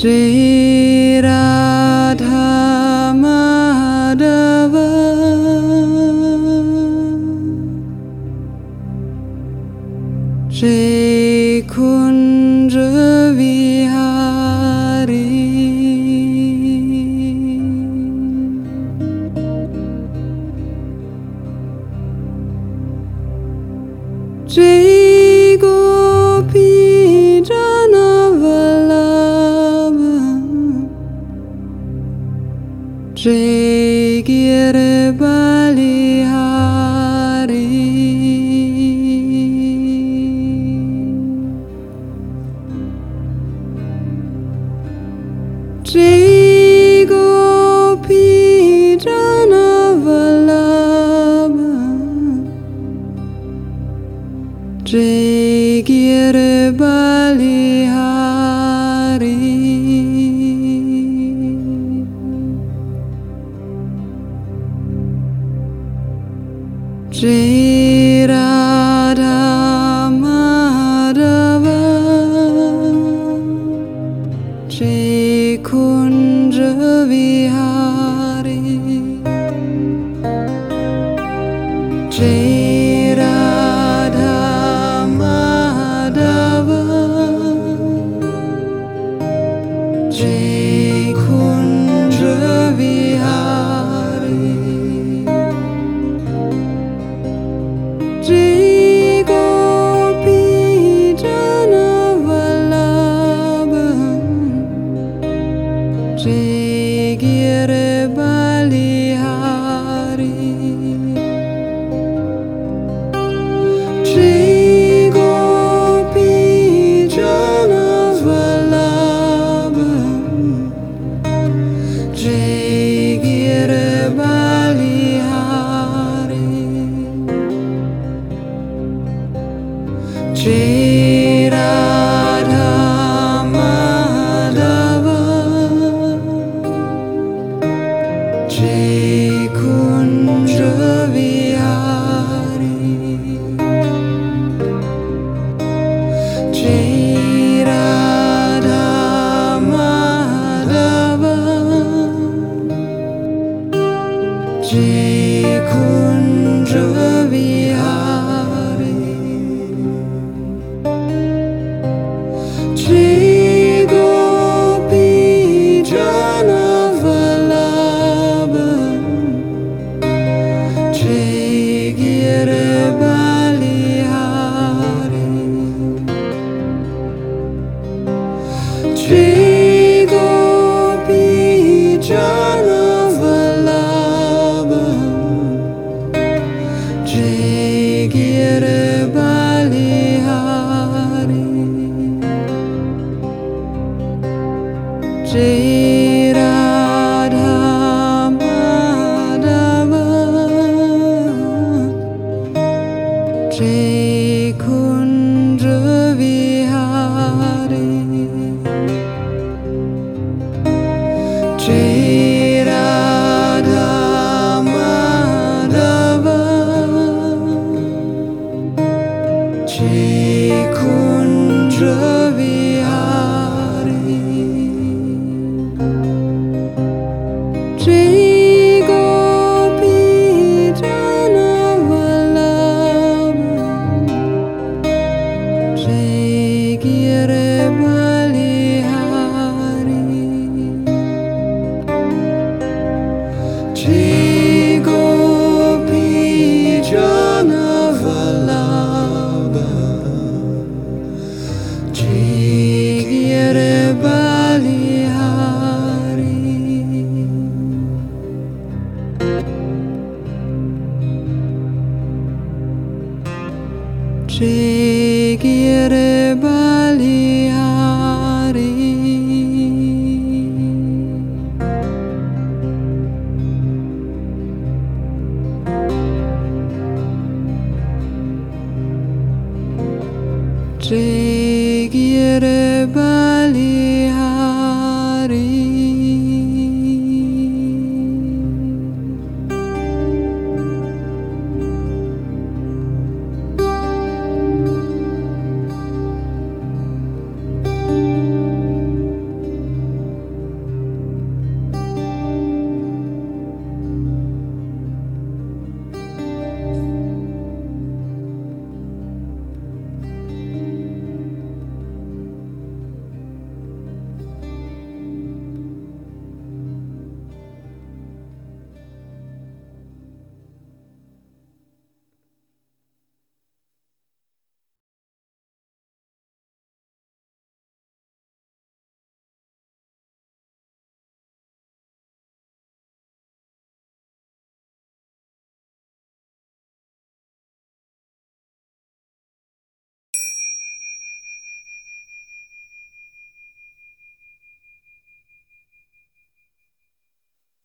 Jai Radha Madhava Jai Kunja Vihari Jai Gopi Janavallabha Jai Giribalihari Jai Gopi Janavallabha Jai Giribalihari Jai Radha Madhava Jai Kunja Vihari Jai Radha Madhava Jai Kunja Vihari Jai Gopi Janavallabha Jai Giribalihari Jai Gopi Janavallabha Jai Giribalihari Jai Radha Madhava Jai Kunja Vihari Jai Radha Madhava Jai Kunja Vihari Jai Gopi Janavallabha Jai Giribalihari Jai Gopi Janavallabha Jai Giribalihari Jai Radha Madhava Jai Kunja Vihari Jai Radha Madhava Jai Kunja Vihari Jai Gopi Janavallabha Jai Giribalihari Jai Gopi Janavallabha Jai Giribalihari Jai Giribalihari Jai Giribalihari